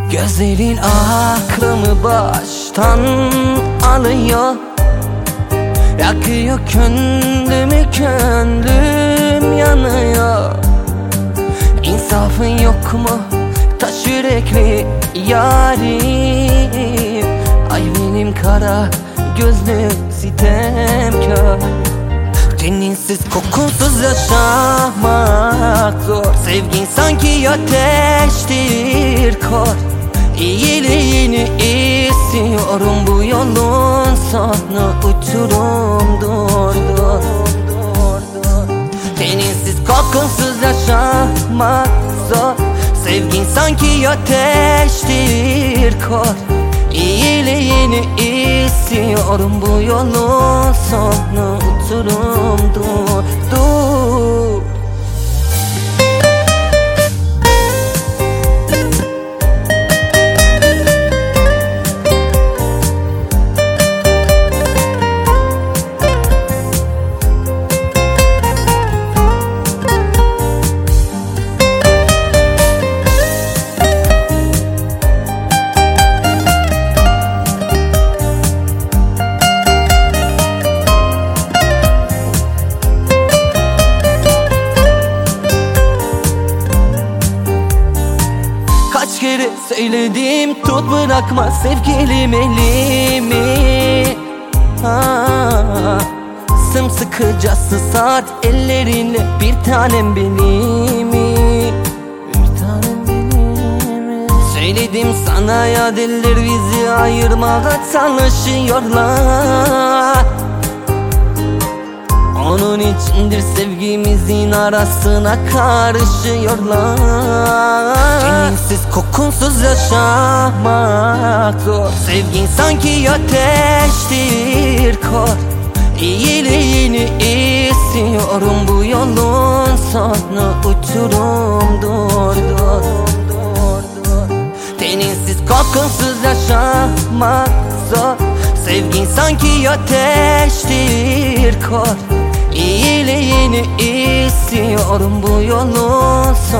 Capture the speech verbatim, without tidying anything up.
Gözlerin aklımı baştan alıyor, yakıyor gönlümü, gönlüm yanıyor. İnsafın yok mu taş yürekli yarim? Ay benim kara gözlü sitemkar. Teninsiz kokunsuz yaşamak zor. Sevgin sanki ateştir kor. İyiliğini istiyorum, bu yolun sonu uçurumdur. Teninsiz kokunsuz yaşamak zor. Sevgin sanki ateştir kor. İyiliğini istiyorum, bu yolun sonu uçurumdur. Dur. Kaç kere söyledim, tut bırakma sevgilim elimi. Ha, sımsıkıcası sar ellerinle bir tanem benim. Bir tanem benim. Söyledim sana ya, diller bizi ayırmaya çalışıyorlar. Onun içindir sevgimizin arasına karışıyorlar. Teninsiz kokunsuz yaşamak zor. Sevgin sanki ateştir kor. İyiliğini istiyorum, bu yolun sonu uçurumdur. Teninsiz kokunsuz yaşamak zor. Sevgin sanki ateştir kor. İyiliğini istiyorum, bu yolun sonu